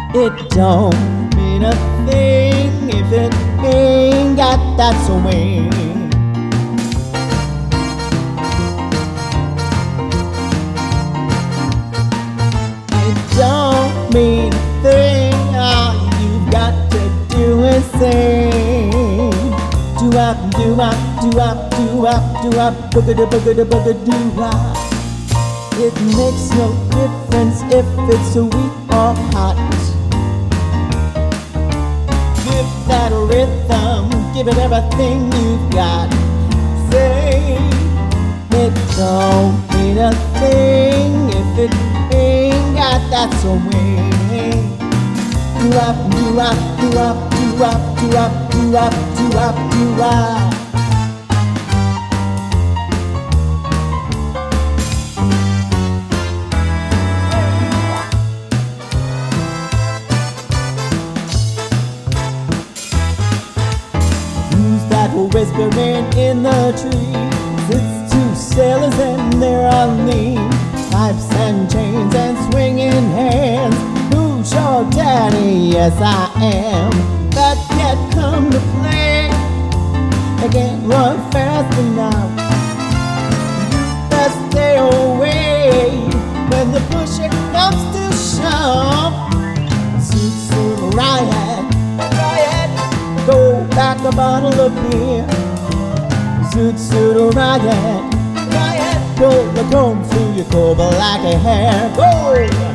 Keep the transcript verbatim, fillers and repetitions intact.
It don't mean a thing if it ain't got that swing. It don't mean a thing. All you've got to do is sing. Do up, do up, do up, do up, do up, boogada, boogada, boogada, do up. It makes no difference if it's sweet or hot. Give that rhythm, give it everything you've got. Say, it don't mean a thing if it ain't got that swing. Do up, do up, do up, do up, do up, do up, do up, do up. Whispering in the trees, it's two sailors and they're on lean, pipes and chains and swinging hands. Who's your daddy? Yes, I am. That yet come to play. They can't run fast enough. You best stay away when the pushing comes to shove. Suit, suit, riot, riot, go back a bottle of beer. Zoot, zoot, riot, riot, roll the comb through your coat like a hair. Go!